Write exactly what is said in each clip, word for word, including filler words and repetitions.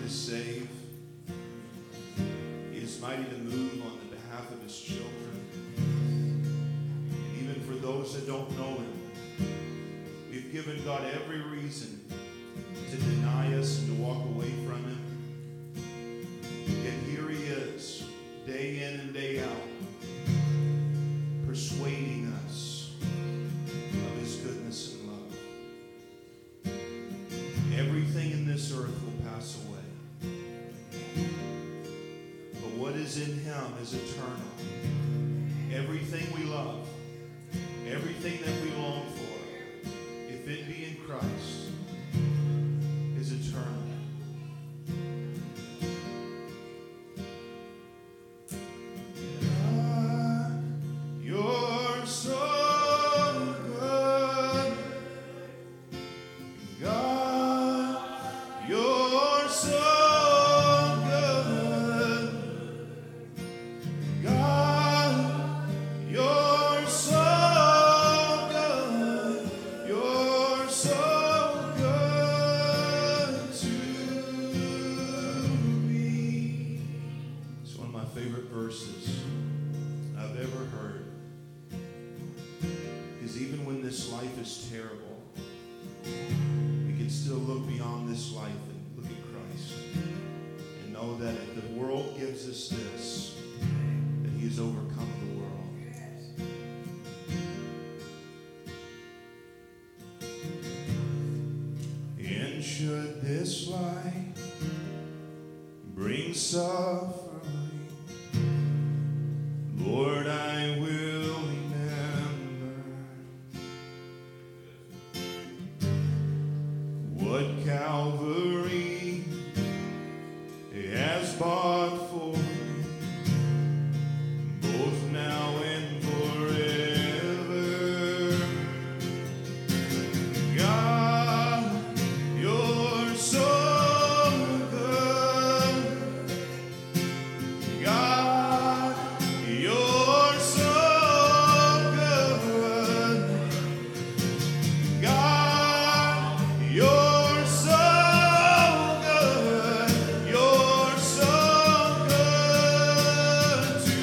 to save. He is mighty to move on the behalf of his children. And even for those that don't know him, we've given God every reason to deny us and to walk away from him. Yet here he is, day in and day out, persuading us of his goodness and love. Everything in this earth will pass away, but what is in him is eternal. Everything we love, everything that we long for, if it be in Christ, is eternal. You're so good, God. You're so good, God. You're so good. You're so good to me. It's one of my favorite verses I've ever heard. Because even when this life is terrible, we can still look beyond this life and look at Christ and know that if the world gives us this, that he has overcome the world. And should this life bring suffering, Lord, I will remember what Calvary has bought for me, both now and forever. God, you're so good. God, you're so good. God, you're so good. You're so good to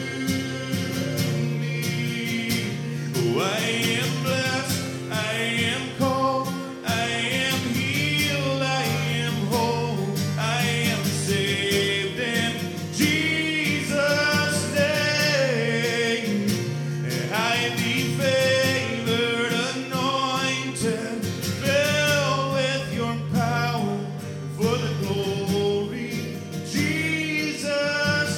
me. Oh, I am blessed. I am called. I am healed. I am whole. I am saved in Jesus' name. I be favored, anointed, filled with your power for the glory. Jesus'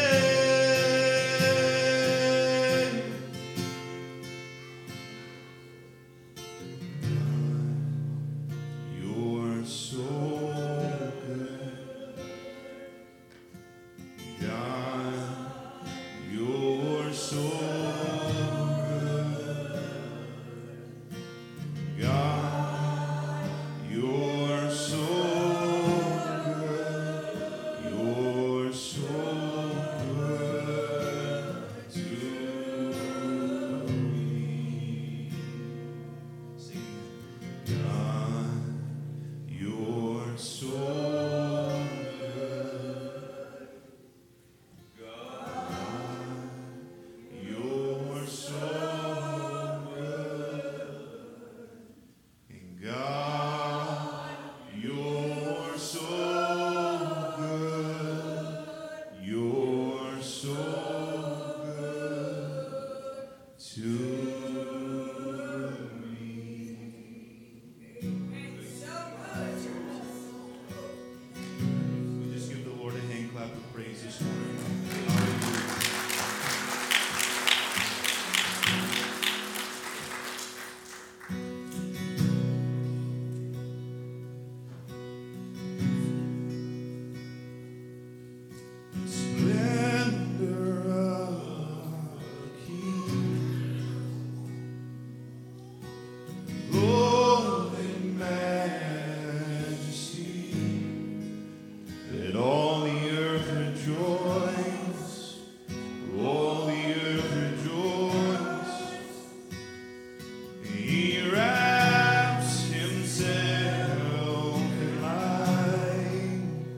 name. You're so good. God, you're so good. God, you're so good. You're so good to me. Sing it. God, you're so good. God, you're so good. And God, you're so good. You're so good to me. We just give the Lord a hand clap of praise this morning. Hallelujah. Splendor of a king, glory and majesty, let all the earth rejoice, all the earth rejoice. He wraps himself in light,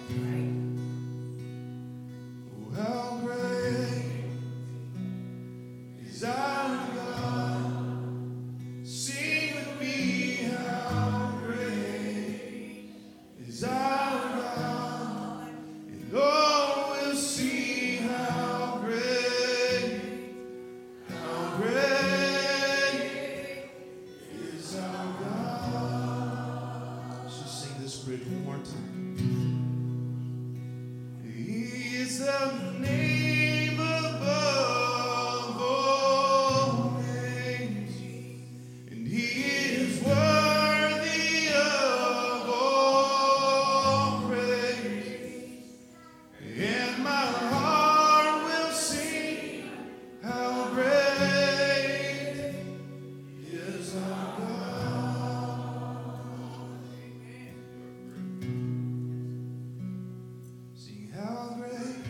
Oh, how great is our God. Sing with me, how great is our God. And all will see how great, how great is our God. Let's just sing this bridge one more time. He is the name above all names, and He is worthy of all praise. And my heart will sing, how great is our God. Sing, how great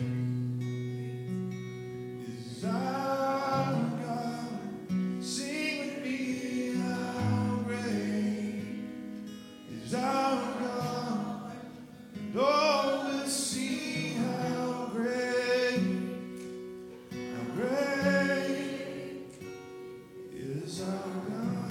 is our God. Sing with me, how great is our God. And all will see how great, how great is our God.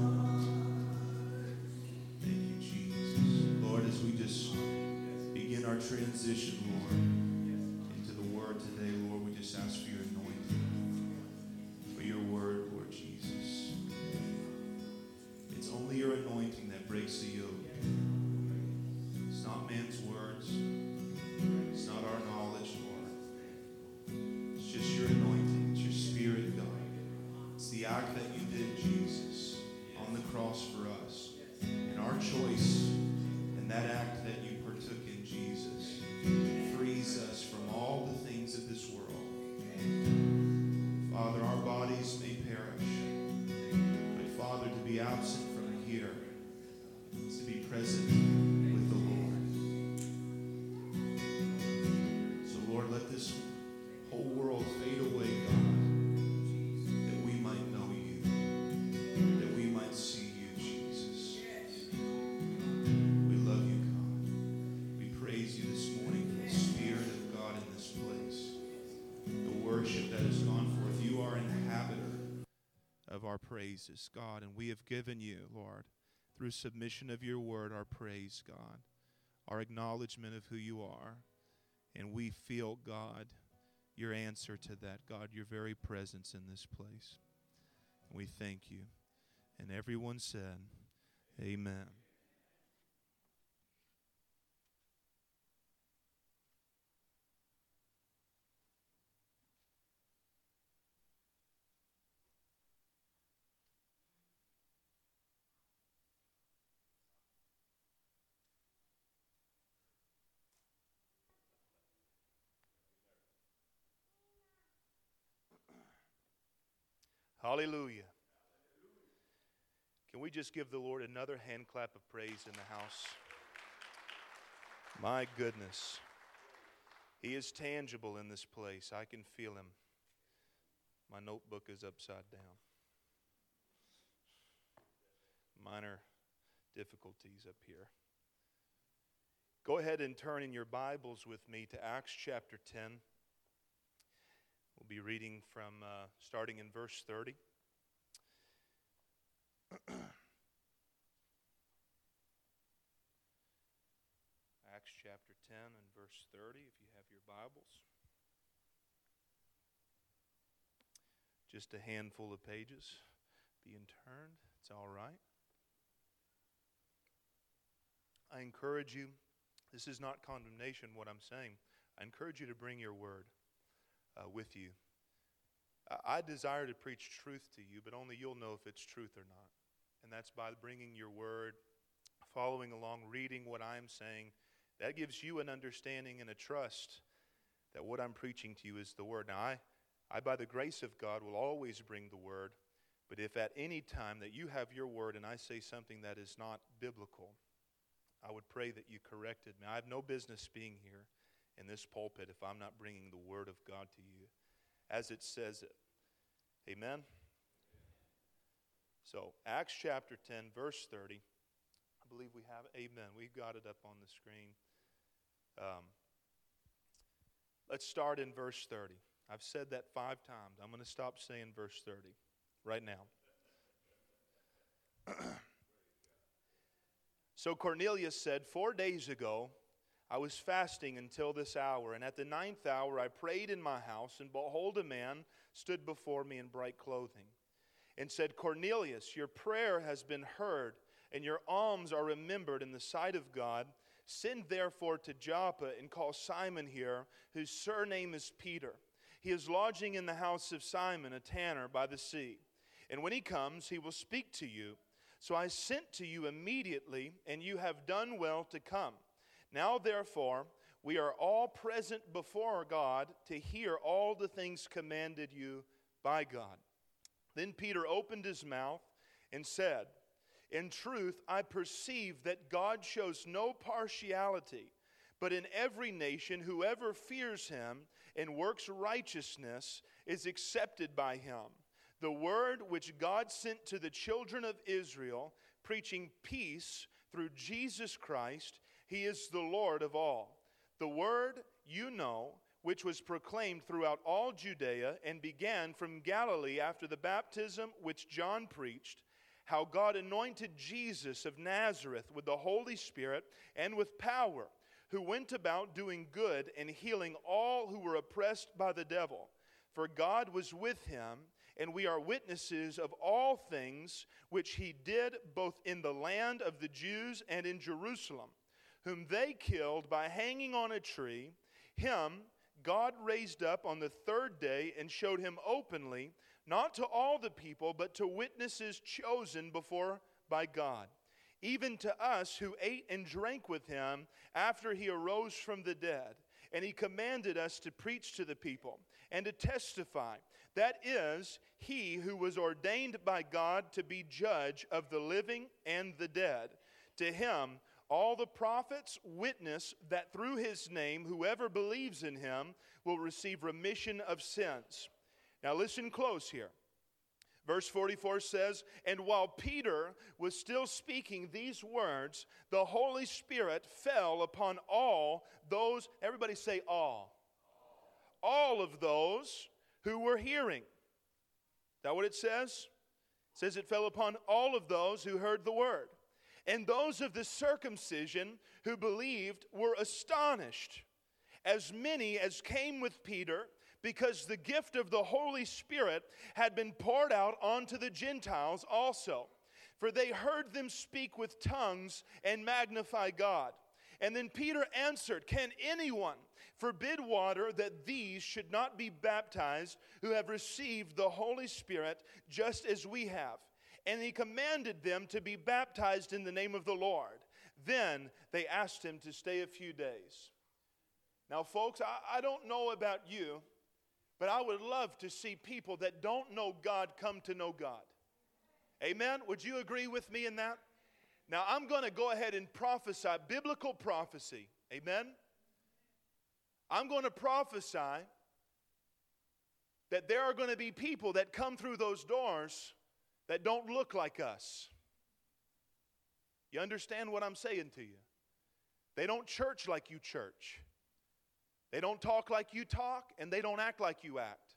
Thank you, Jesus. Lord, as we just begin our transition, Lord, into the Word today, Lord, we just ask for your anointing, for your Word, Lord Jesus. It's only your anointing that breaks the yoke. It's not man's words. It's not our knowledge, Lord. It's just your anointing. It's your Spirit, God. It's the act that you did, Jesus, on the cross for us. And our choice and that act that you partook in, Jesus, frees us from all the things of this world. Father, our bodies may perish, but Father, to be absent from here is to be present with the Lord. So, Lord, let this whole world fade away, God, that we might know you, that we might see you, Jesus. We love you, God. We praise you this morning for the Spirit of God in this place. The worship that has gone forth. You are an inhabitor of our praises, God, and we have given you, Lord, through submission of your word, our praise, God, our acknowledgement of who you are. And we feel, God, your answer to that, God, your very presence in this place. And we thank you. And everyone said, amen. Hallelujah. Can we just give the Lord another hand clap of praise in the house? My goodness. He is tangible in this place. I can feel him. My notebook is upside down. Minor difficulties up here. Go ahead and turn in your Bibles with me to Acts chapter ten. We'll be reading from uh, starting in verse thirty. Acts chapter ten and verse thirty, if you have your Bibles. Just a handful of pages being turned. It's all right. I encourage you, this is not condemnation what I'm saying. I encourage you to bring your word uh, with you. I desire to preach truth to you, but only you'll know if it's truth or not. And that's by bringing your word, following along, reading what I'm saying. That gives you an understanding and a trust that what I'm preaching to you is the word. Now, I, I, by the grace of God, will always bring the word. But if at any time that you have your word and I say something that is not biblical, I would pray that you corrected me. I have no business being here in this pulpit if I'm not bringing the word of God to you as it says it. Amen? So, Acts chapter ten, verse thirty. I believe we have, amen. We've got it up on the screen. Um, let's start in verse thirty. I've said that five times. I'm going to stop saying verse thirty right now. So Cornelius said, Four days ago I was fasting until this hour, and at the ninth hour I prayed in my house, and behold, a man stood before me in bright clothing, and said, Cornelius, your prayer has been heard, and your alms are remembered in the sight of God. Send therefore to Joppa, and call Simon here, whose surname is Peter. He is lodging in the house of Simon, a tanner by the sea. And when he comes, he will speak to you. So I sent to you immediately, and you have done well to come. Now therefore, we are all present before God to hear all the things commanded you by God. Then Peter opened his mouth and said, In truth, I perceive that God shows no partiality, but in every nation whoever fears him and works righteousness is accepted by him. The word which God sent to the children of Israel, preaching peace through Jesus Christ, he is the Lord of all. The word you know, which was proclaimed throughout all Judea and began from Galilee after the baptism which John preached, how God anointed Jesus of Nazareth with the Holy Spirit and with power, who went about doing good and healing all who were oppressed by the devil. For God was with him, and we are witnesses of all things which he did both in the land of the Jews and in Jerusalem, whom they killed by hanging on a tree. Him God raised up on the third day and showed him openly, not to all the people, but to witnesses chosen before by God, even to us who ate and drank with him after he arose from the dead. And he commanded us to preach to the people and to testify, that is, he who was ordained by God to be judge of the living and the dead. To him all the prophets witness that through his name whoever believes in him will receive remission of sins. Now listen close here. Verse forty-four says, And while Peter was still speaking these words, the Holy Spirit fell upon all those, everybody say all. All of those who were hearing. Is that what it says? It says it fell upon all of those who heard the word. And those of the circumcision who believed were astonished, as many as came with Peter, because the gift of the Holy Spirit had been poured out onto the Gentiles also. For they heard them speak with tongues and magnify God. And then Peter answered, Can anyone forbid water that these should not be baptized who have received the Holy Spirit just as we have? And he commanded them to be baptized in the name of the Lord. Then they asked him to stay a few days. Now, folks, I, I don't know about you, but I would love to see people that don't know God come to know God. Amen? Would you agree with me in that? Now, I'm going to go ahead and prophesy, biblical prophecy. Amen? I'm going to prophesy that there are going to be people that come through those doors that don't look like us. You understand what I'm saying to you? They don't church like you church. They don't talk like you talk, and they don't act like you act.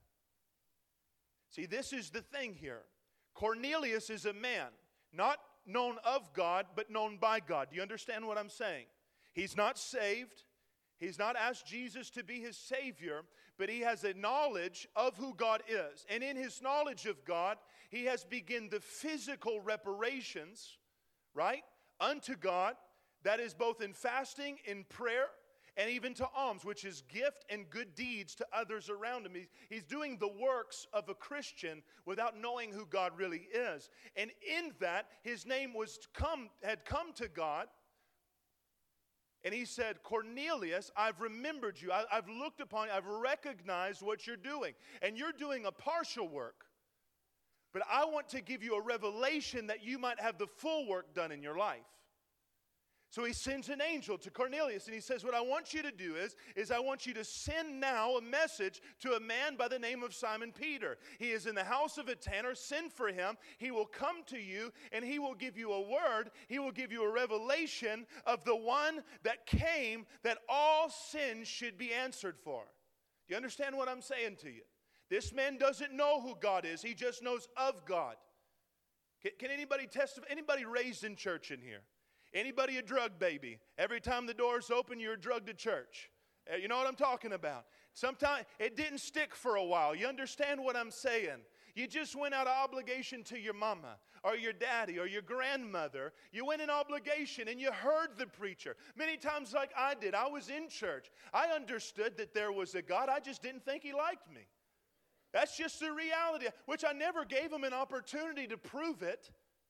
See, this is the thing here. Cornelius is a man, not known of God, but known by God. Do you understand what I'm saying? He's not saved. He's not asked Jesus to be his Savior, but he has a knowledge of who God is. And in his knowledge of God, he has begun the physical reparations, right, unto God. That is both in fasting, in prayer, and even to alms, which is gift and good deeds to others around him. He's, he's doing the works of a Christian without knowing who God really is. And in that, his name was come, had come to God. And he said, Cornelius, I've remembered you. I, I've looked upon you. I've recognized what you're doing. And you're doing a partial work. But I want to give you a revelation that you might have the full work done in your life. So he sends an angel to Cornelius, and he says, what I want you to do is, is I want you to send now a message to a man by the name of Simon Peter. He is in the house of a tanner. Send for him. He will come to you, and he will give you a word. He will give you a revelation of the one that came that all sins should be answered for. Do you understand what I'm saying to you? This man doesn't know who God is. He just knows of God. Can, can anybody testify? Anybody raised in church in here? Anybody a drug baby? Every time the door's open, you're drugged to church. You know what I'm talking about? Sometimes it didn't stick for a while. You understand what I'm saying? You just went out of obligation to your mama or your daddy or your grandmother. You went in obligation and you heard the preacher. Many times like I did, I was in church. I understood that there was a God. I just didn't think he liked me. That's just the reality, which I never gave him an opportunity to prove it.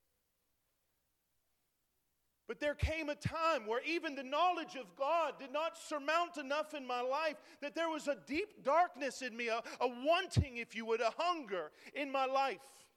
But there came a time where even the knowledge of God did not surmount enough in my life that there was a deep darkness in me, a, a wanting, if you would, a hunger in my life.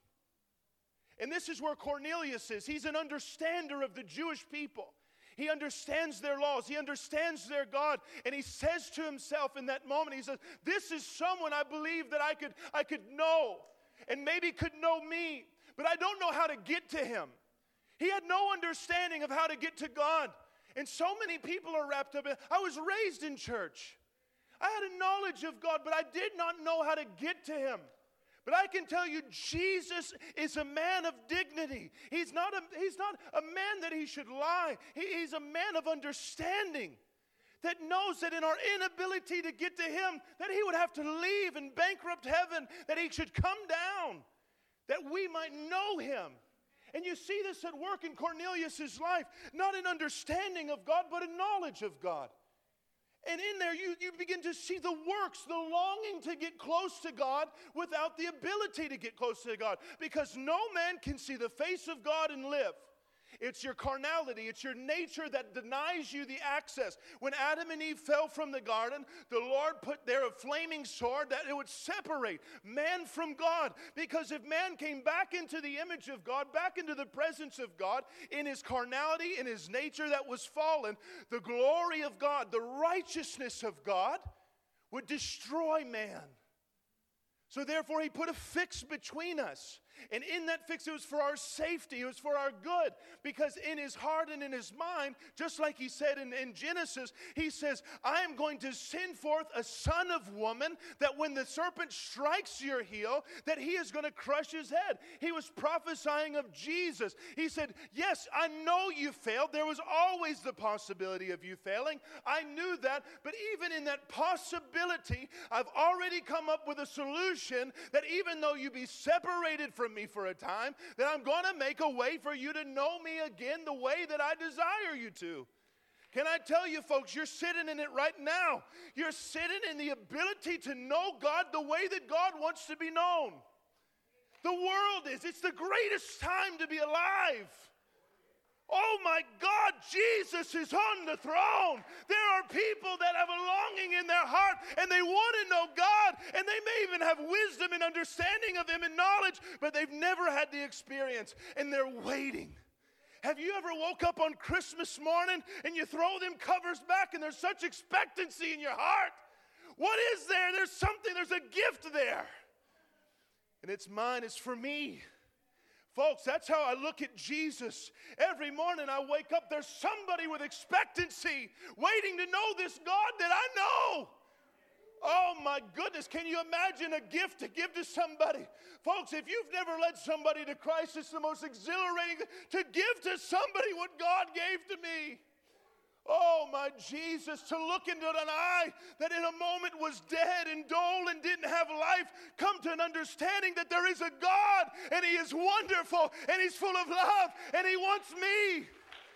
And this is where Cornelius is. He's an understander of the Jewish people. He understands their laws. He understands their God. And he says to himself in that moment, he says, this is someone I believe that I could, I could know and maybe could know me, but I don't know how to get to him. He had no understanding of how to get to God. And so many people are wrapped up in it. I was raised in church. I had a knowledge of God, but I did not know how to get to him. But I can tell you, Jesus is a man of dignity. He's not a, he's not a man that he should lie. He, he's a man of understanding that knows that in our inability to get to him, that he would have to leave and bankrupt heaven, that he should come down, that we might know him. And you see this at work in Cornelius' life, not an understanding of God, but a knowledge of God. And in there, you, you begin to see the works, the longing to get close to God without the ability to get close to God. Because no man can see the face of God and live. It's your carnality, it's your nature that denies you the access. When Adam and Eve fell from the garden, the Lord put there a flaming sword that it would separate man from God. Because if man came back into the image of God, back into the presence of God, in his carnality, in his nature that was fallen, the glory of God, the righteousness of God would destroy man. So therefore, he put a fix between us. And in that fix, it was for our safety. It was for our good. Because in his heart and in his mind, just like he said in, in Genesis, he says, I am going to send forth a son of woman that when the serpent strikes your heel, that he is going to crush his head. He was prophesying of Jesus. He said, yes, I know you failed. There was always the possibility of you failing. I knew that. But even in that possibility, I've already come up with a solution that even though you be separated from me for a time, that I'm going to make a way for you to know me again the way that I desire you to. Can I tell you, folks, you're sitting in it right now. You're sitting in the ability to know God the way that God wants to be known. The world is. It's the greatest time to be alive. Oh my God, Jesus is on the throne. There are people that have a longing in their heart and they want to know God, and they may even have wisdom and understanding of him and knowledge, but they've never had the experience and they're waiting. Have you ever woke up on Christmas morning and you throw them covers back and there's such expectancy in your heart? What is there? There's something, there's a gift there. And it's mine, it's for me. Folks, that's how I look at Jesus. Every morning I wake up, there's somebody with expectancy waiting to know this God that I know. Oh my goodness, can you imagine a gift to give to somebody? Folks, if you've never led somebody to Christ, it's the most exhilarating to give to somebody what God gave to me. Oh my Jesus, to look into an eye that in a moment was dead and dull and didn't have life, come to an understanding that there is a God and he is wonderful and he's full of love and he wants me.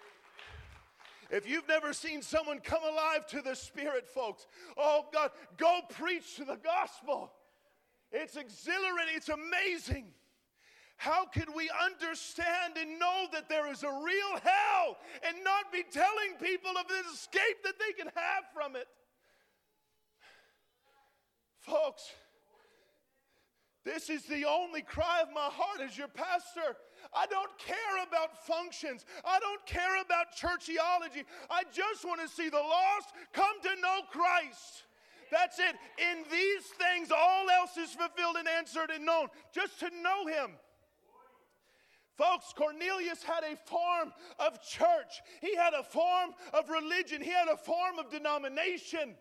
If you've never seen someone come alive to the Spirit, folks, oh God, go preach the gospel. It's exhilarating, it's amazing. How could we understand and know that there is a real hell and not be telling people of this escape that they can have from it? Folks, This is the only cry of my heart as your pastor. I don't care about functions. I don't care about church theology. I just want to see the lost come to know Christ. That's it. In these things, all else is fulfilled and answered and known. Just to know Him. Folks, Cornelius had a form of church. He had a form of religion. He had a form of denomination.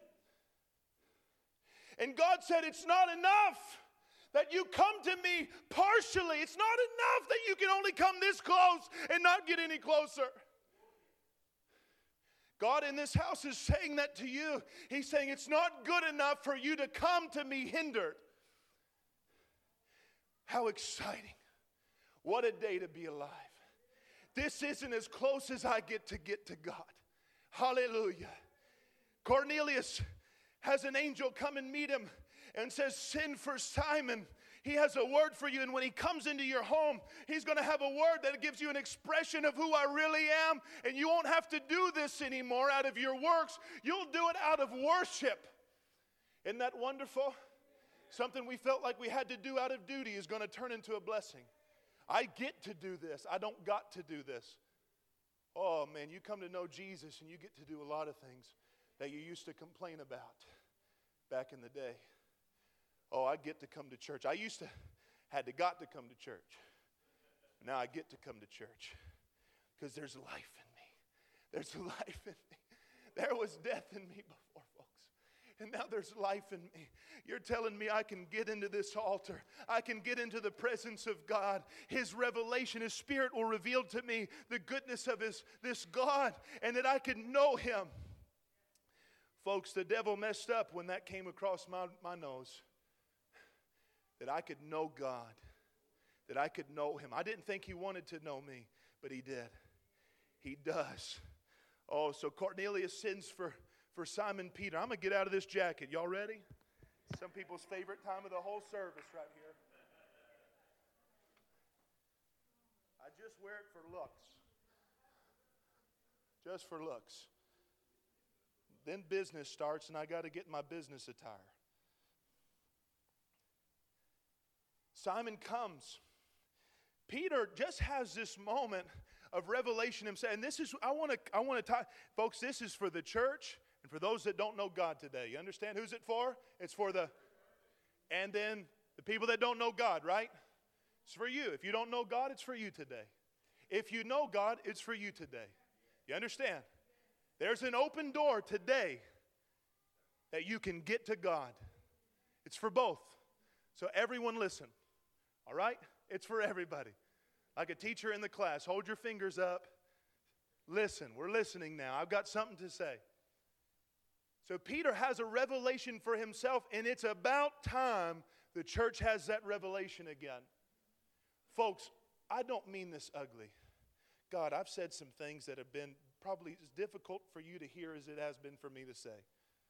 And God said, it's not enough that you come to me partially. It's not enough that you can only come this close and not get any closer. God in this house is saying that to you. He's saying it's not good enough for you to come to me hindered. How exciting. What a day to be alive. This isn't as close as I get to get to God. Hallelujah. Cornelius has an angel come and meet him and says, send for Simon. He has a word for you. And when he comes into your home, he's going to have a word that gives you an expression of who I really am. And you won't have to do this anymore out of your works. You'll do it out of worship. Isn't that wonderful? Something we felt like we had to do out of duty is going to turn into a blessing. I get to do this. I don't got to do this. Oh, man, you come to know Jesus and you get to do a lot of things that you used to complain about back in the day. Oh, I get to come to church. I used to, had to got to come to church. Now I get to come to church because there's life in me. There's life in me. There was death in me before, folks. And now there's life in me. You're telling me I can get into this altar. I can get into the presence of God. His revelation, His Spirit will reveal to me the goodness of His this God and that I can know Him. Folks, the devil messed up when that came across my, my nose. That I could know God. That I could know Him. I didn't think He wanted to know me, but He did. He does. Oh, so Cornelius sends for, for Simon Peter. I'm going to get out of this jacket. Y'all ready? Some people's favorite time of the whole service right here. I just wear it for looks. Just for looks. Then business starts and I got to get my business attire. Simon comes. Peter just has this moment of revelation himself. And this is, I want to, I want to talk, folks, this is for the church and for those that don't know God today. You understand who's it for? It's for the, and then the people that don't know God, right? It's for you. If you don't know God, it's for you today. If you know God, it's for you today. You understand? There's an open door today that you can get to God. It's for both. So everyone listen. All right? It's for everybody. Like a teacher in the class, hold your fingers up. Listen, we're listening now. I've got something to say. So Peter has a revelation for himself, and it's about time the church has that revelation again. Folks, I don't mean this ugly. God, I've said some things that have been probably as difficult for you to hear as it has been for me to say.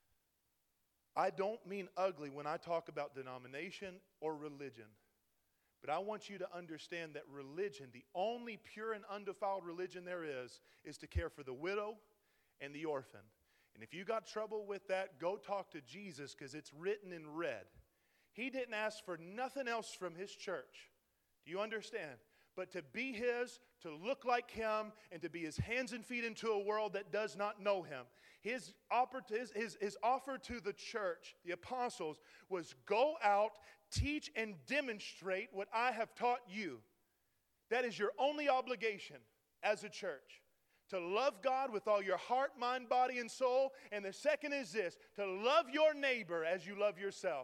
I don't mean ugly when I talk about denomination or religion. But I want you to understand that religion, the only pure and undefiled religion there is, is to care for the widow and the orphan. And if you got trouble with that, go talk to Jesus because it's written in red. He didn't ask for nothing else from His church. Do you understand? But to be His, to look like Him, and to be His hands and feet into a world that does not know Him. His offer to, his, his, his offer to the church, the apostles, was go out, teach, and demonstrate what I have taught you. That is your only obligation as a church. To love God with all your heart, mind, body, and soul. And the second is this, to love your neighbor as you love yourself.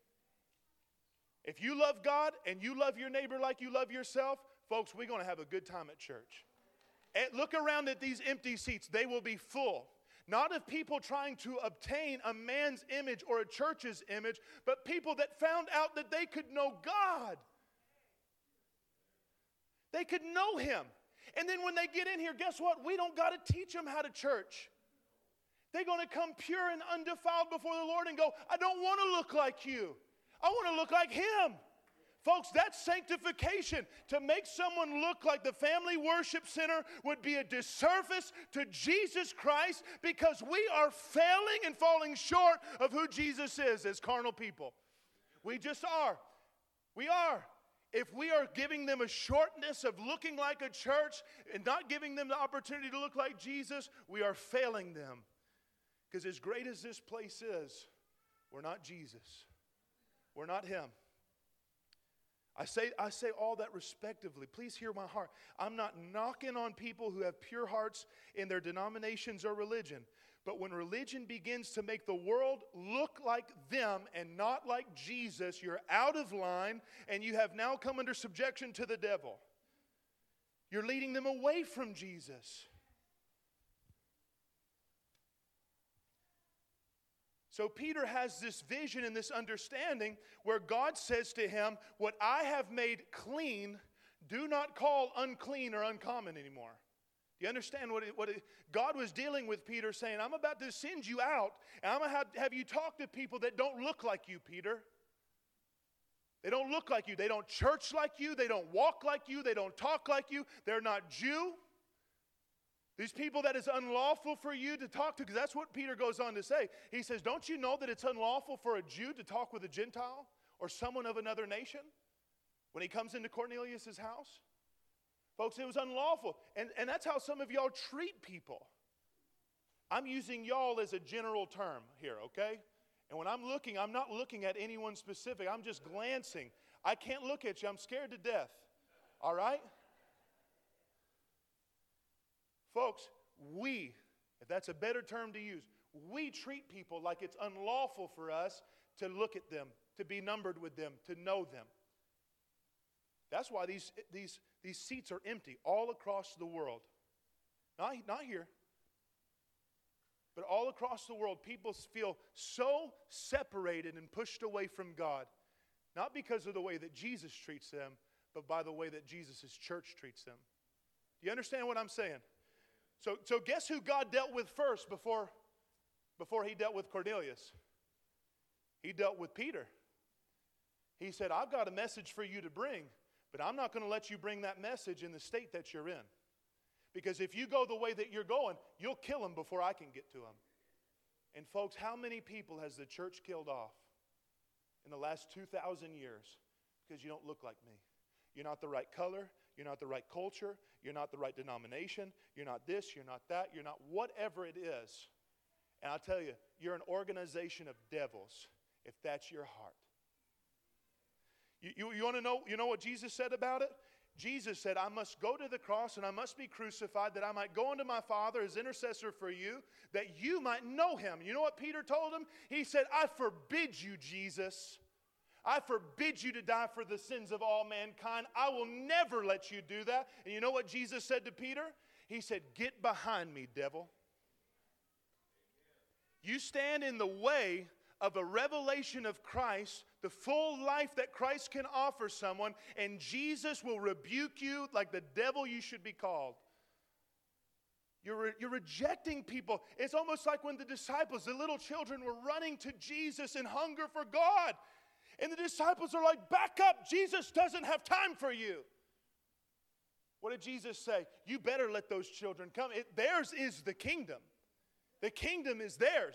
If you love God and you love your neighbor like you love yourself, folks, we're going to have a good time at church. And look around at these empty seats. They will be full. Not of people trying to obtain a man's image or a church's image, but people that found out that they could know God. They could know Him. And then when they get in here, guess what? We don't got to teach them how to church. They're going to come pure and undefiled before the Lord and go, I don't want to look like you. I want to look like Him. Folks, that's sanctification. To make someone look like the Family Worship Center would be a disservice to Jesus Christ because we are failing and falling short of who Jesus is as carnal people. We just are. We are. If we are giving them a shortness of looking like a church and not giving them the opportunity to look like Jesus, we are failing them. Because as great as this place is, we're not Jesus. We're not Him. I say, I say all that respectively. Please hear my heart. I'm not knocking on people who have pure hearts in their denominations or religion. But when religion begins to make the world look like them and not like Jesus, you're out of line and you have now come under subjection to the devil. You're leading them away from Jesus. So Peter has this vision and this understanding where God says to him, what I have made clean, do not call unclean or uncommon anymore. You understand what, it, what it, God was dealing with Peter, saying, I'm about to send you out, and I'm going to have, have you talk to people that don't look like you, Peter. They don't look like you. They don't church like you. They don't walk like you. They don't talk like you. They're not Jew. These people that is unlawful for you to talk to, because that's what Peter goes on to say. He says, don't you know that it's unlawful for a Jew to talk with a Gentile or someone of another nation when he comes into Cornelius' house? Folks, it was unlawful. And, and that's how some of y'all treat people. I'm using y'all as a general term here, okay? And when I'm looking, I'm not looking at anyone specific. I'm just glancing. I can't look at you. I'm scared to death. All right? Folks, we, if that's a better term to use, we treat people like it's unlawful for us to look at them, to be numbered with them, to know them. That's why these, these, these seats are empty all across the world. Not, not here, but all across the world. People feel so separated and pushed away from God, not because of the way that Jesus treats them, but by the way that Jesus' church treats them. Do you understand what I'm saying? So, so guess who God dealt with first before, before He dealt with Cornelius? He dealt with Peter. He said, I've got a message for you to bring, but I'm not going to let you bring that message in the state that you're in. Because if you go the way that you're going, you'll kill him before I can get to him. And folks, how many people has the church killed off in the last two thousand years? Because you don't look like me. You're not the right color. You're not the right culture. You're not the right denomination. You're not this. You're not that. You're not whatever it is. And I'll tell you, you're an organization of devils if that's your heart. You, you, you want to know, you know what Jesus said about it? Jesus said, I must go to the cross and I must be crucified that I might go unto my Father as intercessor for you, that you might know him. You know what Peter told him? He said, I forbid you, Jesus. I forbid you to die for the sins of all mankind. I will never let you do that. And you know what Jesus said to Peter? He said, get behind me, devil. You stand in the way of a revelation of Christ, the full life that Christ can offer someone, and Jesus will rebuke you like the devil you should be called. You're, re- you're rejecting people. It's almost like when the disciples, the little children, were running to Jesus in hunger for God. And the disciples are like, back up, Jesus doesn't have time for you. What did Jesus say? You better let those children come. It, theirs is the kingdom. The kingdom is theirs.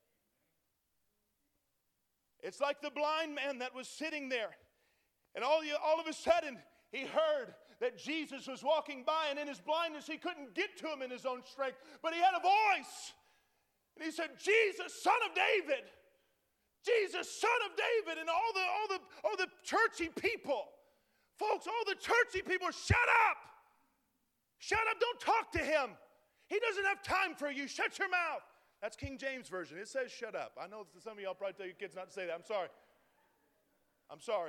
It's like the blind man that was sitting there. And all, all of a sudden, he heard that Jesus was walking by. And in his blindness, he couldn't get to him in his own strength. But he had a voice. And he said, Jesus, son of David. Jesus, son of David. And all the, all the, all the churchy people. Folks, all the churchy people, shut up. Shut up. Don't talk to him. He doesn't have time for you. Shut your mouth. That's King James Version. It says shut up. I know some of y'all probably tell your kids not to say that. I'm sorry. I'm sorry.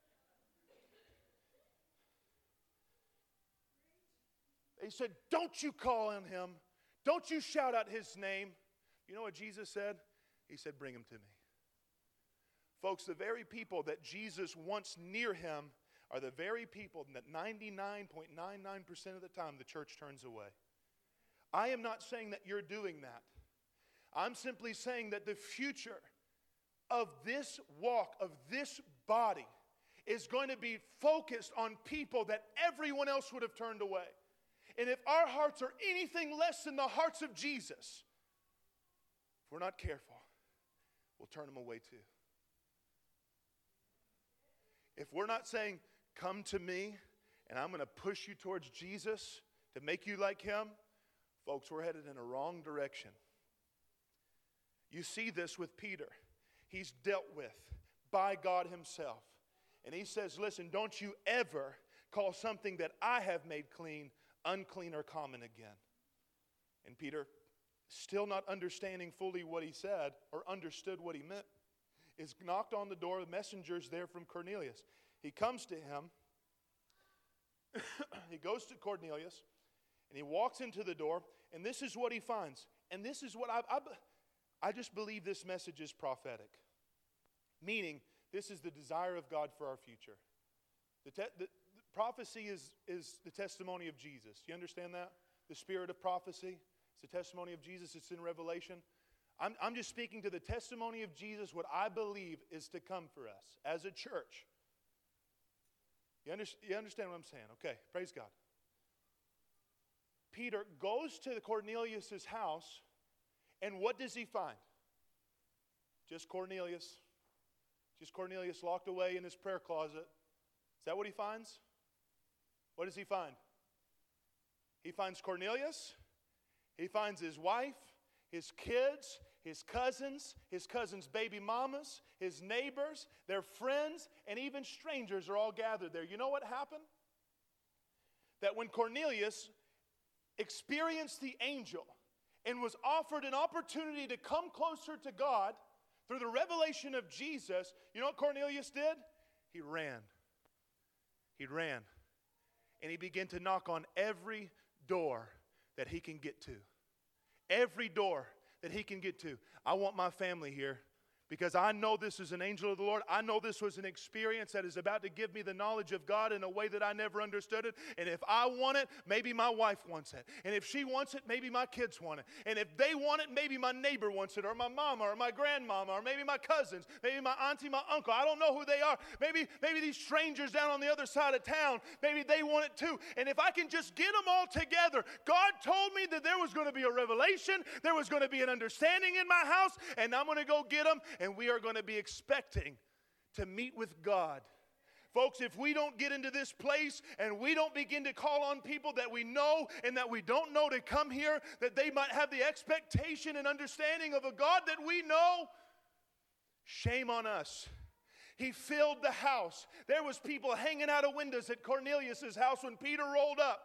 They said, don't you call on him. Don't you shout out his name. You know what Jesus said? He said, bring him to me. Folks, the very people that Jesus wants near him are the very people that ninety-nine point nine nine percent of the time the church turns away. I am not saying that you're doing that. I'm simply saying that the future of this walk, of this body, is going to be focused on people that everyone else would have turned away. And if our hearts are anything less than the hearts of Jesus, if we're not careful, we'll turn them away too. if we're not saying, come to me, and I'm going to push you towards Jesus to make you like him, folks, we're headed in a wrong direction. You see this with Peter. He's dealt with by God himself. And he says, listen, don't you ever call something that I have made clean, unclean or common again. And Peter, still not understanding fully what he said or understood what he meant, is knocked on the door. The messenger's there from Cornelius. He comes to him. He goes to Cornelius, and he walks into the door, and this is what he finds. And this is what I, I, I just believe this message is prophetic. Meaning, this is the desire of God for our future. The, te- the, the prophecy is, is the testimony of Jesus. You understand that? The spirit of prophecy is the testimony of Jesus. It's in Revelation. I'm, I'm just speaking to the testimony of Jesus, what I believe is to come for us as a church. You, under, you understand what I'm saying? Okay, praise God. Peter goes to Cornelius' house, and what does he find? Just Cornelius. Just Cornelius locked away in his prayer closet. Is that what he finds? What does he find? He finds Cornelius. He finds his wife, his kids, his cousins, his cousins' baby mamas, his neighbors, their friends, and even strangers are all gathered there. You know what happened? That when Cornelius experienced the angel and was offered an opportunity to come closer to God through the revelation of Jesus, you know what Cornelius did? He ran. He ran. And he began to knock on every door that he can get to. Every door that he can get to. I want my family here because I know this is an angel of the Lord. I know this was an experience that is about to give me the knowledge of God in a way that I never understood it. And if I want it, maybe my wife wants it. And if she wants it, maybe my kids want it. And if they want it, maybe my neighbor wants it, or my mama, or my grandmama, or maybe my cousins, maybe my auntie, my uncle. I don't know who they are. Maybe, maybe these strangers down on the other side of town, maybe they want it too. And if I can just get them all together, God told me that there was going to be a revelation, there was going to be an understanding in my house, and I'm going to go get them. And we are going to be expecting to meet with God. Folks, if we don't get into this place and we don't begin to call on people that we know and that we don't know to come here, that they might have the expectation and understanding of a God that we know, shame on us. He filled the house. There was people hanging out of windows at Cornelius' house when Peter rolled up.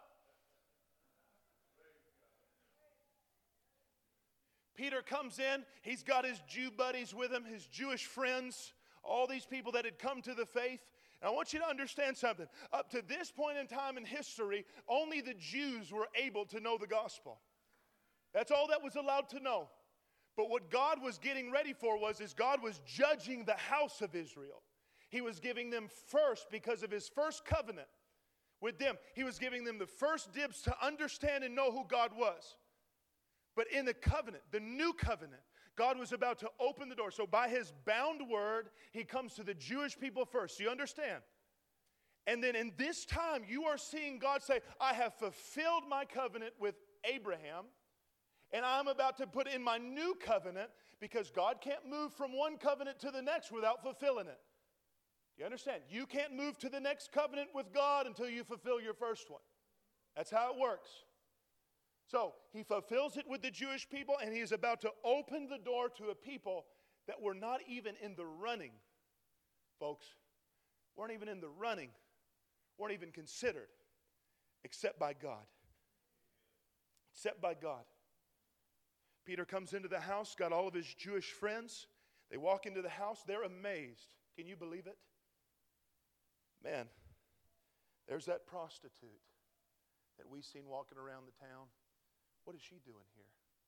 Peter comes in, he's got his Jew buddies with him, his Jewish friends, all these people that had come to the faith. And I want you to understand something. Up to this point in time in history, only the Jews were able to know the gospel. That's all that was allowed to know. But what God was getting ready for was, is God was judging the house of Israel. He was giving them first, because of his first covenant with them, he was giving them the first dibs to understand and know who God was. But in the covenant, the new covenant, God was about to open the door. So by his bound word, he comes to the Jewish people first. So you understand? And then in this time, you are seeing God say, I have fulfilled my covenant with Abraham, and I'm about to put in my new covenant, because God can't move from one covenant to the next without fulfilling it. You understand? You can't move to the next covenant with God until you fulfill your first one. That's how it works. So he fulfills it with the Jewish people, and he is about to open the door to a people that were not even in the running, folks. Weren't even in the running. Weren't even considered, except by God. Except by God. Peter comes into the house, got all of his Jewish friends. They walk into the house. They're amazed. Can you believe it? Man, there's that prostitute that we seen walking around the town. What is she doing here?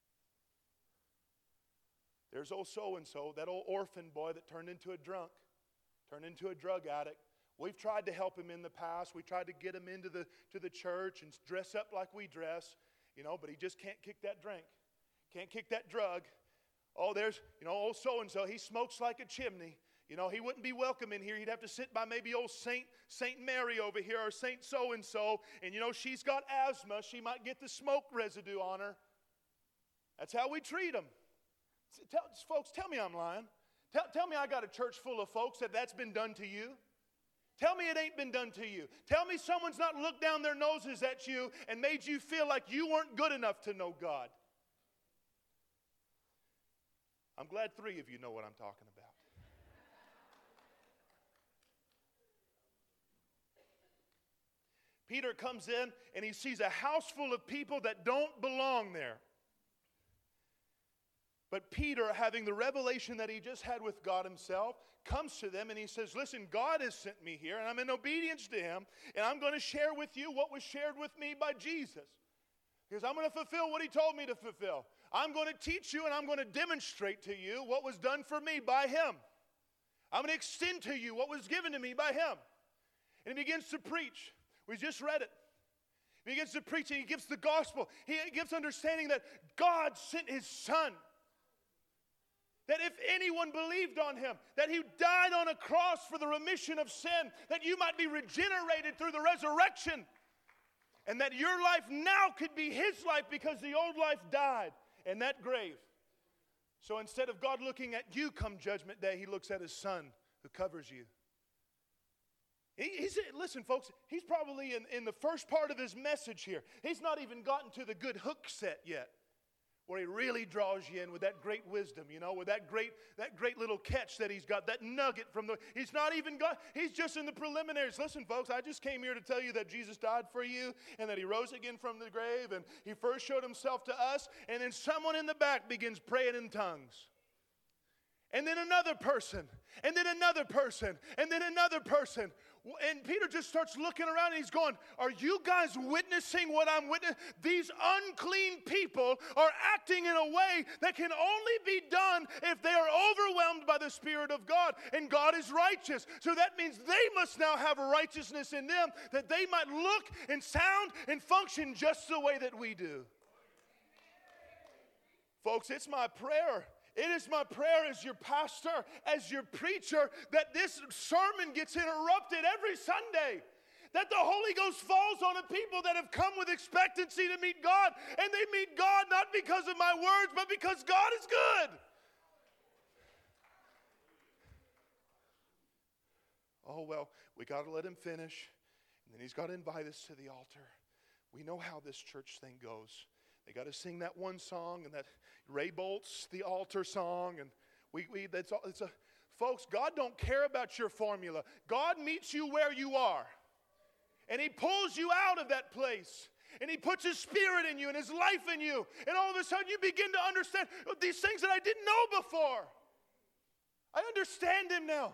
There's old so-and-so, that old orphan boy that turned into a drunk, turned into a drug addict. We've tried to help him in the past. We tried to get him into the, to the church and dress up like we dress, you know, but he just can't kick that drink. Can't kick that drug. Oh, there's, you know, old so-and-so, he smokes like a chimney. You know, he wouldn't be welcome in here. He'd have to sit by maybe old Saint Saint Mary over here, or Saint so-and-so. And, you know, she's got asthma. She might get the smoke residue on her. That's how we treat them. Tell, folks, tell me I'm lying. Tell, tell me I got a church full of folks that that's been done to you. Tell me it ain't been done to you. Tell me someone's not looked down their noses at you and made you feel like you weren't good enough to know God. I'm glad three of you know what I'm talking about. Peter comes in and he sees a house full of people that don't belong there. But Peter, having the revelation that he just had with God himself, comes to them and he says, listen, God has sent me here and I'm in obedience to him, and I'm going to share with you what was shared with me by Jesus. Because I'm going to fulfill what he told me to fulfill. I'm going to teach you and I'm going to demonstrate to you what was done for me by him. I'm going to extend to you what was given to me by him. And he begins to preach. We just read it. He begins to preach and he gives the gospel. He gives understanding that God sent his son. That if anyone believed on him, that he died on a cross for the remission of sin, that you might be regenerated through the resurrection, and that your life now could be his life because the old life died in that grave. So instead of God looking at you come judgment day, he looks at his son who covers you. He, he's, listen, folks, he's probably in, in the first part of his message here. He's not even gotten to the good hook set yet, where he really draws you in with that great wisdom, you know, with that great that great little catch that he's got, that nugget from the, he's not even got, he's just in the preliminaries. Listen, folks, I just came here to tell you that Jesus died for you and that he rose again from the grave, and he first showed himself to us, and then someone in the back begins praying in tongues. And then another person, and then another person, and then another person. And Peter just starts looking around and he's going, are you guys witnessing what I'm witnessing? These unclean people are acting in a way that can only be done if they are overwhelmed by the Spirit of God. And God is righteous. So that means they must now have righteousness in them, that they might look and sound and function just the way that we do. Folks, it's my prayer. It is my prayer as your pastor, as your preacher, that this sermon gets interrupted every Sunday. That the Holy Ghost falls on a people that have come with expectancy to meet God. And they meet God not because of my words, but because God is good. Oh, well, we got to let him finish. And then he's got to invite us to the altar. We know how this church thing goes. They got to sing that one song, and that Ray Bolt's the altar song, and we we that's all. It's a folks. God don't care about your formula. God meets you where you are, and he pulls you out of that place, and he puts his Spirit in you and his life in you, and all of a sudden you begin to understand these things that I didn't know before. I understand him now.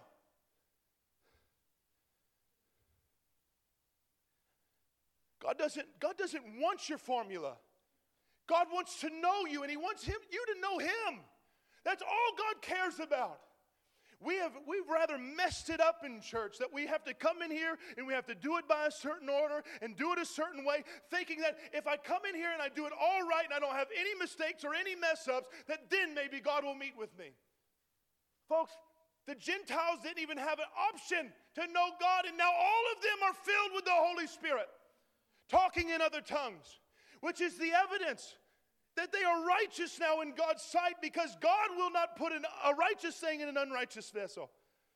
God doesn't. God doesn't want your formula. God wants to know you, and he wants him, you to know him. That's all God cares about. We have, we've rather messed it up in church, that we have to come in here and we have to do it by a certain order and do it a certain way, thinking that if I come in here and I do it all right and I don't have any mistakes or any mess-ups, that then maybe God will meet with me. Folks, the Gentiles didn't even have an option to know God, and now all of them are filled with the Holy Spirit, talking in other tongues, which is the evidence that they are righteous now in God's sight, because God will not put an, a righteous thing in an unrighteous vessel.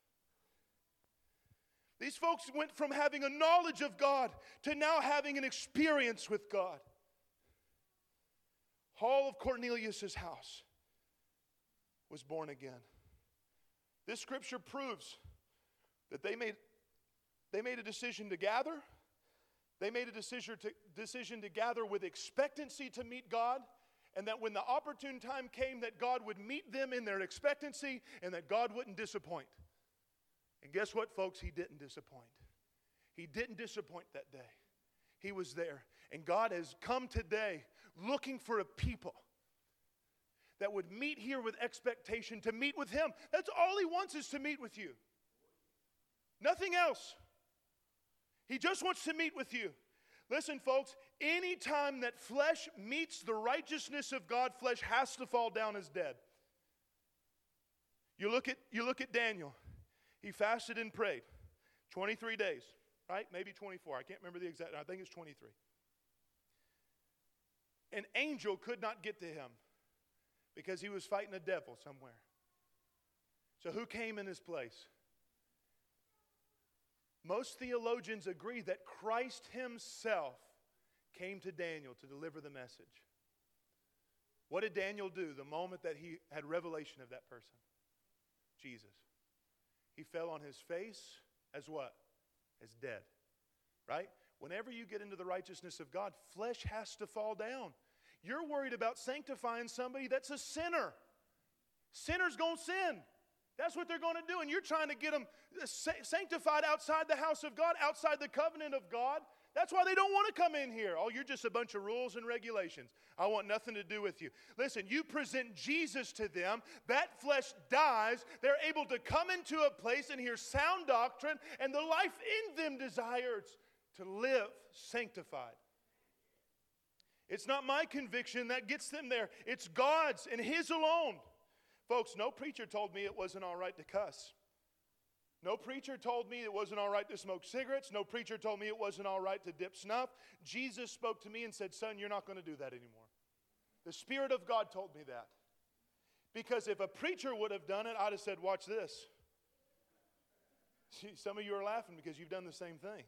These folks went from having a knowledge of God to now having an experience with God. All of Cornelius' house was born again. This scripture proves that they made, they made a decision to gather. They made a decision to, decision to gather with expectancy to meet God, and that when the opportune time came, that God would meet them in their expectancy and that God wouldn't disappoint. And guess what, folks? He didn't disappoint. He didn't disappoint that day. He was there. And God has come today looking for a people that would meet here with expectation to meet with him. That's all he wants, is to meet with you. Nothing else. He just wants to meet with you. Listen, folks, anytime that flesh meets the righteousness of God, flesh has to fall down as dead. You look at, you look at Daniel. He fasted and prayed twenty-three days, right? Maybe twenty-four. I can't remember the exact. I think it's twenty-three. An angel could not get to him because he was fighting a devil somewhere. So who came in his place? Most theologians agree that Christ himself came to Daniel to deliver the message. What did Daniel do the moment that he had revelation of that person? Jesus. He fell on his face as what? As dead. Right? Whenever you get into the righteousness of God, flesh has to fall down. You're worried about sanctifying somebody that's a sinner. Sinners gonna sin. That's what they're going to do. And you're trying to get them sanctified outside the house of God, outside the covenant of God. That's why they don't want to come in here. Oh, you're just a bunch of rules and regulations. I want nothing to do with you. Listen, you present Jesus to them. That flesh dies. They're able to come into a place and hear sound doctrine, and the life in them desires to live sanctified. It's not my conviction that gets them there. It's God's and His alone. Folks, no preacher told me it wasn't all right to cuss. No preacher told me it wasn't all right to smoke cigarettes. No preacher told me it wasn't all right to dip snuff. Jesus spoke to me and said, son, you're not going to do that anymore. The Spirit of God told me that. Because if a preacher would have done it, I'd have said, watch this. See, some of you are laughing because you've done the same thing.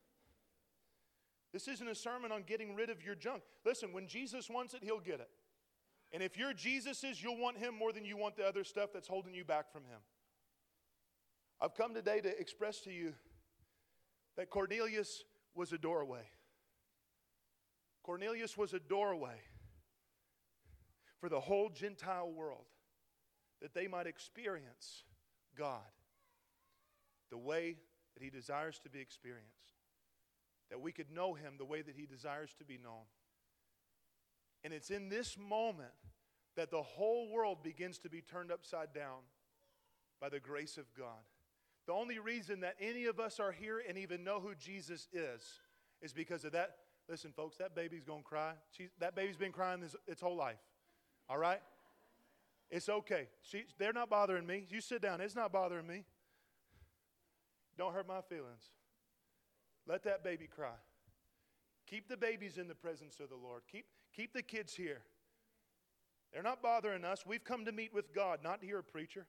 This isn't a sermon on getting rid of your junk. Listen, when Jesus wants it, He'll get it. And if you're Jesus's, you'll want Him more than you want the other stuff that's holding you back from Him. I've come today to express to you that Cornelius was a doorway. Cornelius was a doorway for the whole Gentile world, that they might experience God the way that He desires to be experienced, that we could know Him the way that He desires to be known. And it's in this moment that the whole world begins to be turned upside down by the grace of God. The only reason that any of us are here and even know who Jesus is is because of that. Listen, folks, that baby's going to cry. She, that baby's been crying this, its whole life. All right? It's okay. She, they're not bothering me. You sit down. It's not bothering me. Don't hurt my feelings. Let that baby cry. Keep the babies in the presence of the Lord. Keep, keep the kids here. They're not bothering us. We've come to meet with God, not to hear a preacher.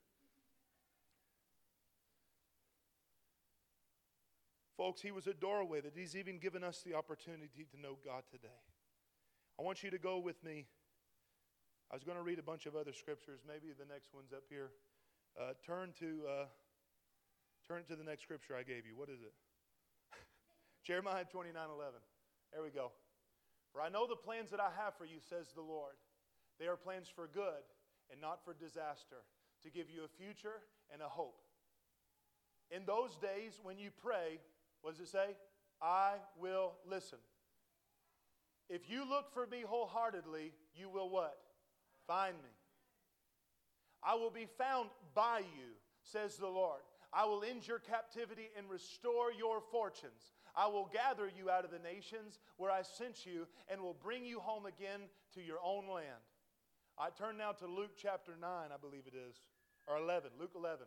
Folks, He was a doorway that He's even given us the opportunity to know God today. I want you to go with me. I was going to read a bunch of other scriptures. Maybe the next one's up here. Uh, turn to uh, turn to the next scripture I gave you. What is it? Jeremiah twenty-nine eleven. There we go. For I know the plans that I have for you, says the Lord. They are plans for good and not for disaster, to give you a future and a hope. In those days when you pray, what does it say? I will listen. If you look for me wholeheartedly, you will what? Find me. I will be found by you, says the Lord. I will end your captivity and restore your fortunes. I will gather you out of the nations where I sent you and will bring you home again to your own land. I turn now to Luke chapter nine, I believe it is, or eleven, Luke eleven.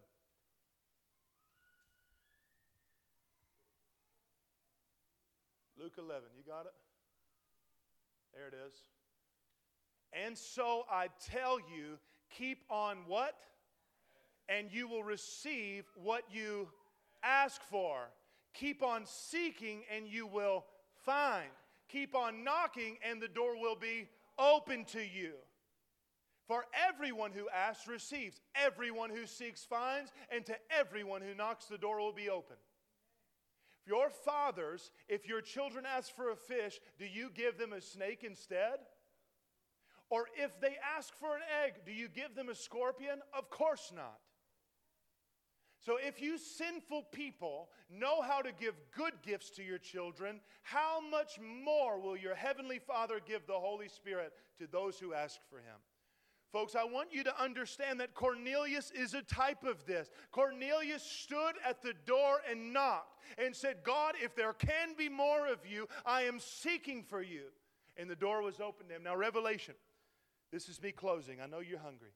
Luke eleven, you got it? There it is. And so I tell you, keep on what? And you will receive what you ask for. Keep on seeking and you will find. Keep on knocking and the door will be open to you. For everyone who asks receives. Everyone who seeks finds. And to everyone who knocks, the door will be open. Your fathers, if your children ask for a fish, do you give them a snake instead? Or if they ask for an egg, do you give them a scorpion? Of course not. So if you sinful people know how to give good gifts to your children, how much more will your heavenly Father give the Holy Spirit to those who ask for Him? Folks, I want you to understand that Cornelius is a type of this. Cornelius stood at the door and knocked and said, God, if there can be more of you, I am seeking for you. And the door was opened to him. Now, Revelation. This is me closing. I know you're hungry.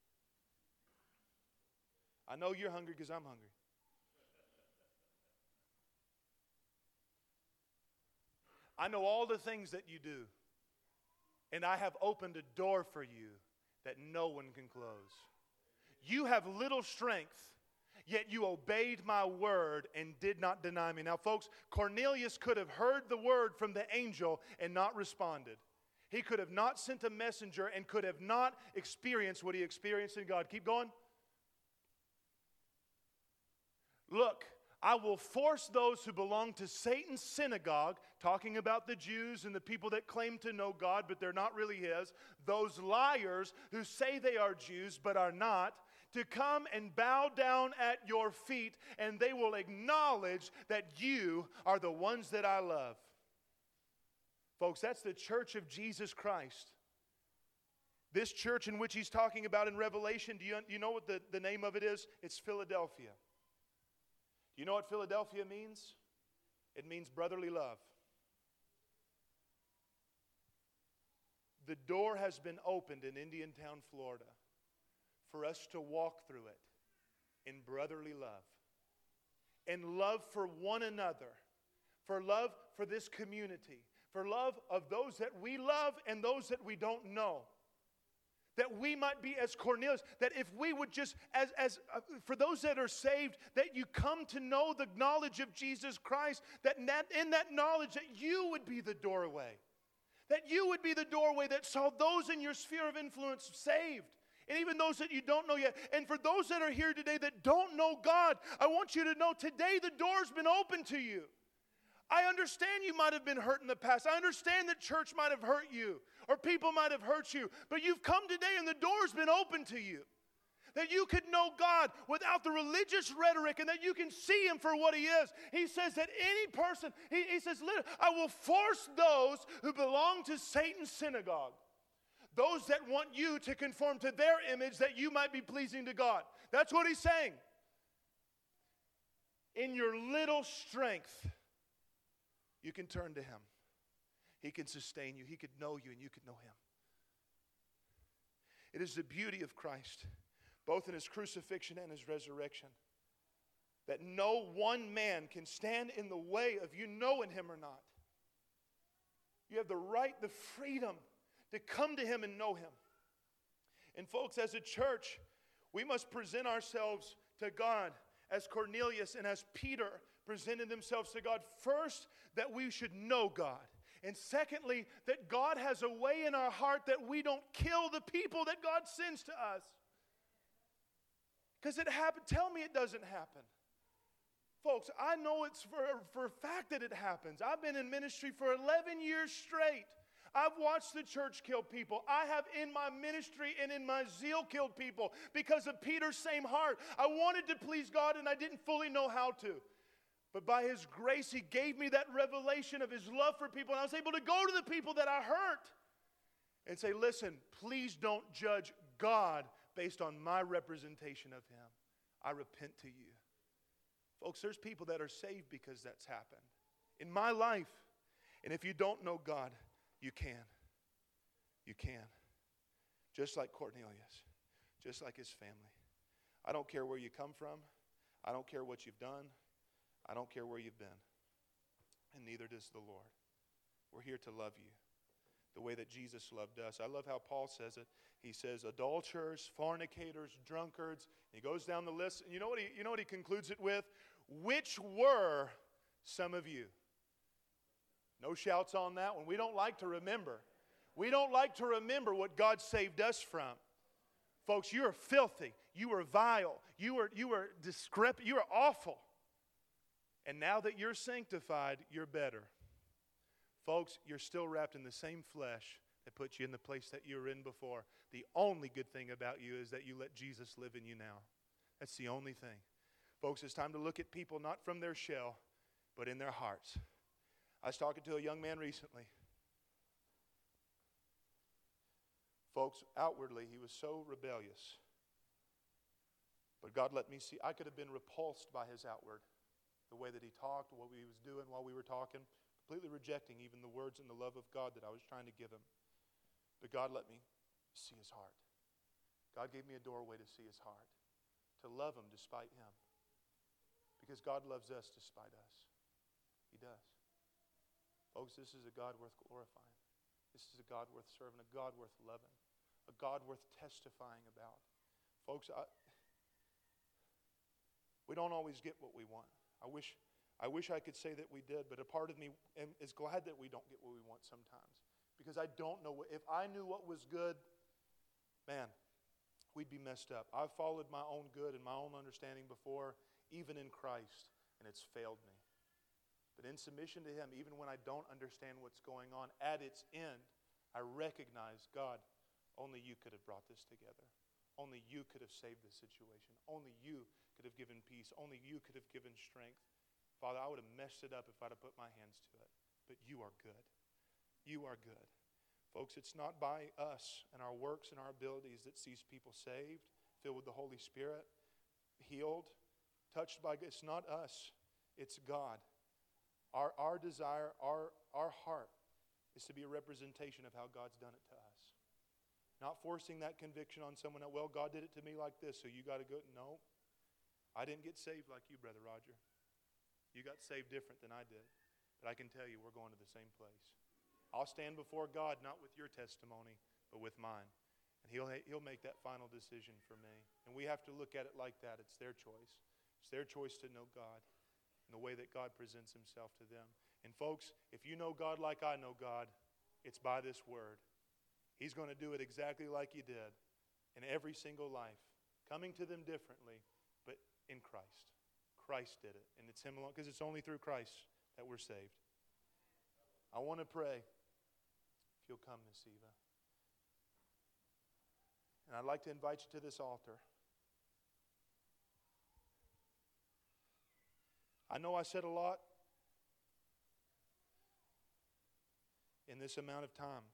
I know you're hungry because I'm hungry. I know all the things that you do. And I have opened a door for you that no one can close. You have little strength, Yet you obeyed my word and did not deny me. Now, folks, Cornelius could have heard the word from the angel and not responded. He could have not sent a messenger and could have not experienced what he experienced in God. Keep going. Look, I will force those who belong to Satan's synagogue, talking about the Jews and the people that claim to know God, but they're not really his, those liars who say they are Jews but are not, to come and bow down at your feet, and they will acknowledge that you are the ones that I love. Folks, that's the church of Jesus Christ. This church in which he's talking about in Revelation, do you, you know what the, the name of it is? It's Philadelphia. Do you know what Philadelphia means? It means brotherly love. The door has been opened in Indiantown, Florida, for us to walk through it in brotherly love. In love for one another. For love for this community. For love of those that we love and those that we don't know. That we might be as Cornelius. That if we would just, as, as uh, for those that are saved, that you come to know the knowledge of Jesus Christ. That in, that in that knowledge that you would be the doorway. That you would be the doorway that saw those in your sphere of influence saved. And even those that you don't know yet. And for those that are here today that don't know God, I want you to know today the door's been open to you. I understand you might have been hurt in the past. I understand that church might have hurt you. Or people might have hurt you. But you've come today and the door's been open to you. That you could know God without the religious rhetoric and that you can see Him for what He is. He says that any person, He, he says, I will force those who belong to Satan's synagogue. Those that want you to conform to their image that you might be pleasing to God. That's what He's saying. In your little strength, you can turn to Him. He can sustain you. He could know you and you could know Him. It is the beauty of Christ, both in His crucifixion and His resurrection, that no one man can stand in the way of you knowing Him or not. You have the right, the freedom to come to Him and know Him. And folks, as a church, we must present ourselves to God as Cornelius and as Peter presented themselves to God. First, that we should know God. And secondly, that God has a way in our heart that we don't kill the people that God sends to us. Because it happened. Tell me it doesn't happen. Folks, I know it's for, for a fact that it happens. I've been in ministry for eleven years straight. I've watched the church kill people. I have in my ministry and in my zeal killed people because of Peter's same heart. I wanted to please God and I didn't fully know how to. But by His grace, He gave me that revelation of His love for people. And I was able to go to the people that I hurt and say, listen, please don't judge God based on my representation of Him. I repent to you. Folks, there's people that are saved because that's happened in my life. And if you don't know God, you can. You can. Just like Cornelius. Just like his family. I don't care where you come from. I don't care what you've done. I don't care where you've been. And neither does the Lord. We're here to love you the way that Jesus loved us. I love how Paul says it. He says adulterers, fornicators, drunkards. He goes down the list. And you know what he, you know what he concludes it with? Which were some of you. No shouts on that one. We don't like to remember. We don't like to remember what God saved us from. Folks, you are filthy. You are vile. You are, you are discrepant. You are awful. And now that you're sanctified, you're better. Folks, you're still wrapped in the same flesh that put you in the place that you were in before. The only good thing about you is that you let Jesus live in you now. That's the only thing. Folks, it's time to look at people not from their shell, but in their hearts. I was talking to a young man recently. Folks, outwardly, he was so rebellious. But God let me see. I could have been repulsed by his outward. The way that he talked, what he was doing while we were talking. Completely rejecting even the words and the love of God that I was trying to give him. But God let me see his heart. God gave me a doorway to see his heart. To love him despite him. Because God loves us despite us. He does. Folks, this is a God worth glorifying. This is a God worth serving, a God worth loving, a God worth testifying about. Folks, I, We don't always get what we want. I wish, I wish I could say that we did, but a part of me am- is glad that we don't get what we want sometimes. Because I don't know, what, if I knew what was good, man, we'd be messed up. I've followed my own good and my own understanding before, even in Christ, and it's failed me. But in submission to Him, even when I don't understand what's going on, at its end, I recognize, God, only You could have brought this together. Only You could have saved this situation. Only You could have given peace. Only You could have given strength. Father, I would have messed it up if I'd have put my hands to it. But You are good. You are good. Folks, it's not by us and our works and our abilities that sees people saved, filled with the Holy Spirit, healed, touched by God. It's not us. It's God. Our, our desire, our, our heart is to be a representation of how God's done it to us. Not forcing that conviction on someone else. Well, God did it to me like this, so you got to go. No. I didn't get saved like you, Brother Roger. You got saved different than I did. But I can tell you we're going to the same place. I'll stand before God not with your testimony, but with mine. And he'll, he'll make that final decision for me. And we have to look at it like that. It's their choice. It's their choice to know God in the way that God presents Himself to them. And folks, if you know God like I know God, it's by this word. He's going to do it exactly like He did in every single life, coming to them differently, but in Christ. Christ did it. And it's Him alone, because it's only through Christ that we're saved. I want to pray. If you'll come, Miss Eva. And I'd like to invite you to this altar. I know I said a lot in this amount of time.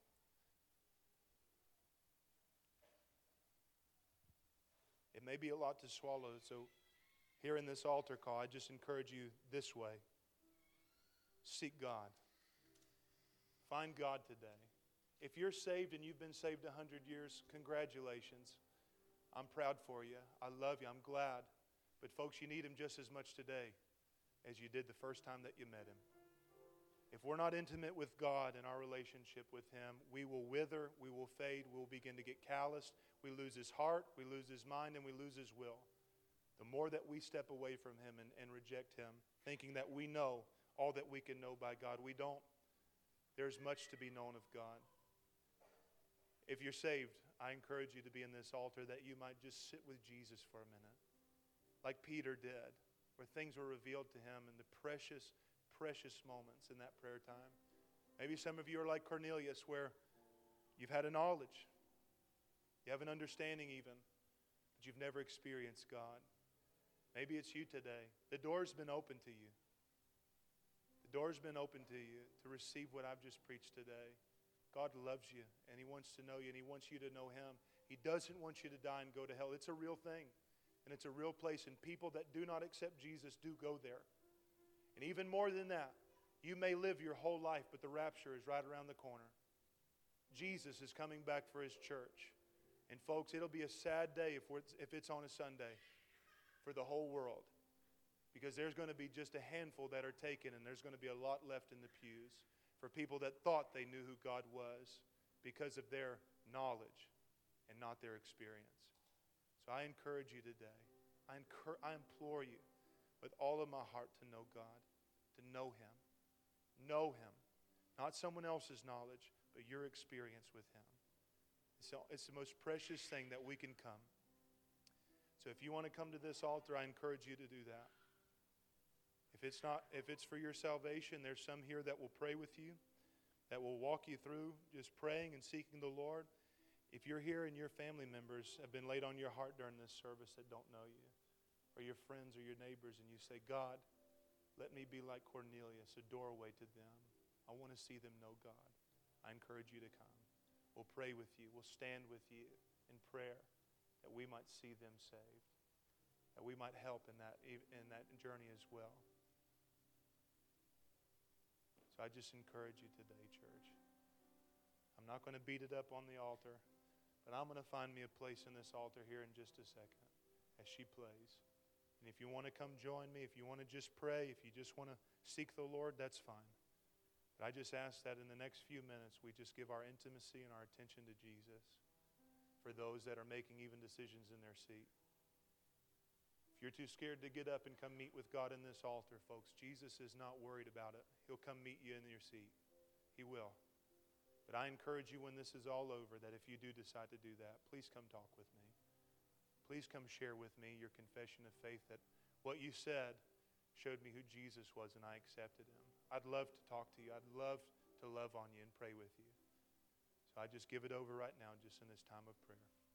It may be a lot to swallow, so here in this altar call, I just encourage you this way. Seek God. Find God today. If you're saved and you've been saved a hundred years, congratulations. I'm proud for you. I love you. I'm glad. But folks, you need Him just as much today as you did the first time that you met Him. If we're not intimate with God in our relationship with Him, we will wither, we will fade, we'll begin to get calloused. We lose His heart, we lose His mind, and we lose His will. The more that we step away from Him and, and reject Him, thinking that we know all that we can know by God, we don't. There's much to be known of God. If you're saved, I encourage you to be in this altar that you might just sit with Jesus for a minute, like Peter did, where things were revealed to him in the precious, precious moments in that prayer time. Maybe some of you are like Cornelius, where you've had a knowledge, you have an understanding even, but you've never experienced God. Maybe it's you today. The door's been open to you. The door's been open to you to receive what I've just preached today. God loves you, and He wants to know you, and He wants you to know Him. He doesn't want you to die and go to hell. It's a real thing, and it's a real place, and people that do not accept Jesus do go there. And even more than that, you may live your whole life, but the rapture is right around the corner. Jesus is coming back for His church. And folks, it'll be a sad day if, we're, if it's on a Sunday for the whole world, because there's going to be just a handful that are taken, and there's going to be a lot left in the pews for people that thought they knew who God was because of their knowledge and not their experience. So I encourage you today, I, incur, I implore you with all of my heart to know God, to know Him. Know Him. Not someone else's knowledge, but your experience with Him. So it's the most precious thing that we can come. So if you want to come to this altar, I encourage you to do that. If it's not, if it's for your salvation, there's some here that will pray with you, that will walk you through just praying and seeking the Lord. If you're here and your family members have been laid on your heart during this service that don't know you, or your friends or your neighbors, and you say, God, let me be like Cornelius, a doorway to them. I want to see them know God. I encourage you to come. We'll pray with you. We'll stand with you in prayer that we might see them saved, that we might help in that, in that journey as well. So I just encourage you today, church. I'm not going to beat it up on the altar, but I'm going to find me a place in this altar here in just a second as she plays. And if you want to come join me, if you want to just pray, if you just want to seek the Lord, that's fine. But I just ask that in the next few minutes we just give our intimacy and our attention to Jesus for those that are making even decisions in their seat. If If you're too scared to get up and come meet with God in this altar, folks, Jesus is not worried about it. He'll come meet you in your seat. He will. But I encourage you when this is all over that if you do decide to do that, please come talk with me. Please come share with me your confession of faith that what you said showed me who Jesus was and I accepted him. I'd love to talk to you. I'd love to love on you and pray with you. So I just give it over right now just in this time of prayer.